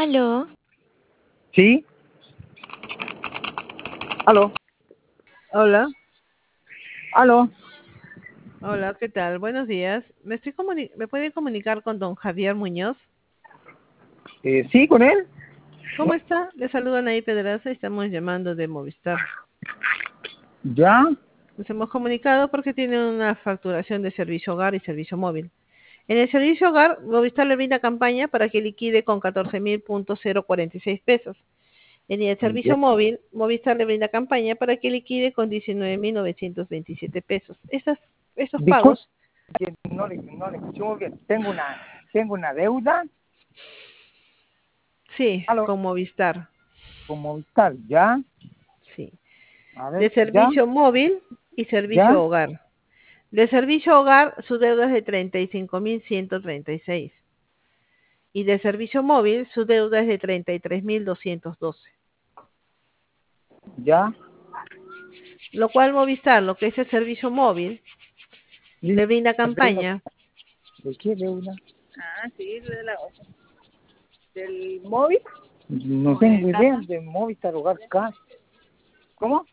Aló, ¿Sí? ¿Aló? Hola, ¿Aló? hola, ¿qué tal? Buenos días. ¿Me puede comunicar con don Javier Muñoz? ¿Sí, con él? ¿Cómo está? Le saludan ahí Pedraza, estamos llamando de Movistar. ¿Ya? Nos hemos comunicado porque tiene una facturación de servicio hogar y servicio móvil. En el servicio hogar, Movistar le brinda campaña para que liquide con 14.046 pesos. En el Ya. servicio móvil, Movistar le brinda campaña para que liquide con 19.927 pesos. Estos Disculpe, pagos, que no le escucho muy bien. Tengo una deuda. sí, ¿Aló? con Movistar, Con Movistar. ¿Ya? sí. A De ver, ¿ya? servicio móvil y ¿Ya? servicio hogar. De servicio hogar, su deuda es de 35.136. Y de servicio móvil, su deuda es de 33.212. ¿Ya? Lo cual Movistar, lo que es el servicio móvil, le brinda ¿La deuda? campaña. ¿De qué deuda? Ah, sí, del móvil No o de tengo idea casa. de Movistar Hogar Cash. ¿Cómo?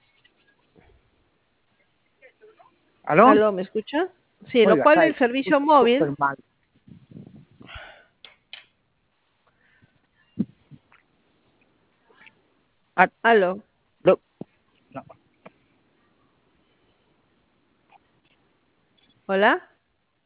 ¿Aló? ¿Aló, me escucha? Sí, lo Oiga, cual está el ahí. servicio Escucho móvil, súper mal. Ah, aló, no. No. hola.